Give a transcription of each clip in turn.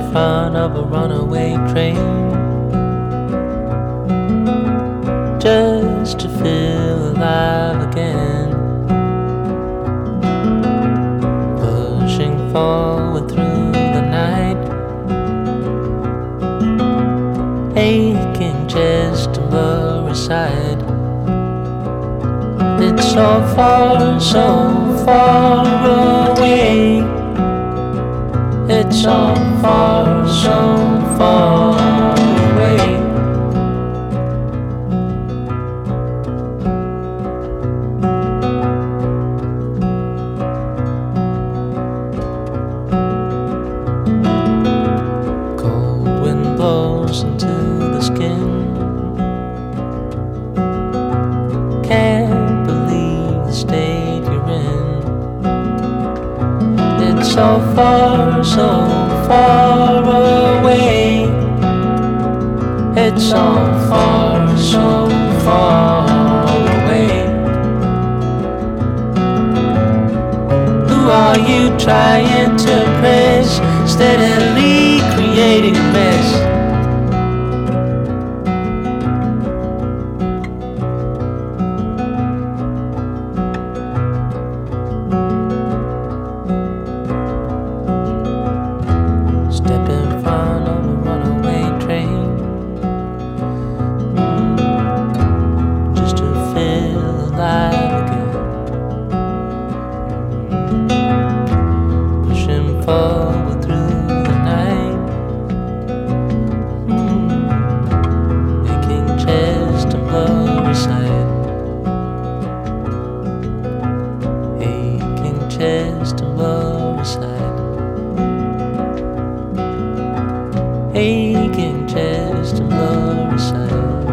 front of a runaway train, just to feel alive again, pushing forward through the night, aching chest and blurry sight. It's so far away. It's so far away. Cold wind blows into the skin. Can't believe the state you're in. It's so far away. It's so far away. Who are you trying to impress, steadily creating a mess? Step in front of a runaway train, just to feel alive again, pushing forward through the night, aching chest and blurry sight, aching chest and blurry sight, aching chest and blurry sight.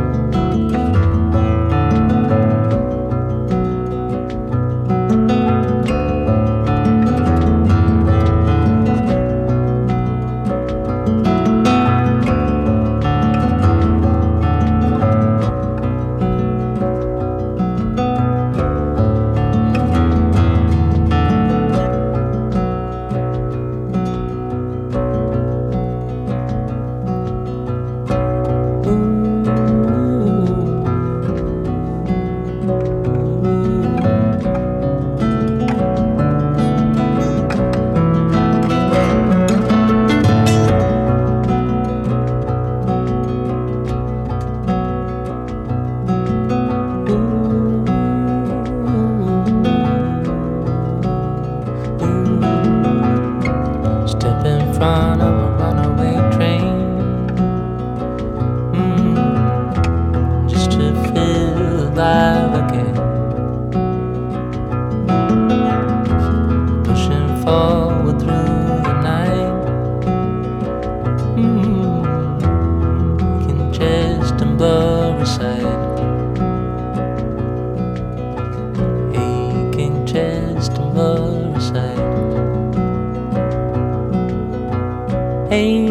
Step in front of a runaway train, just to feel alive again, pushing forward through the night, aching chest and blurry sight, aching chest and blurry sight. Hey.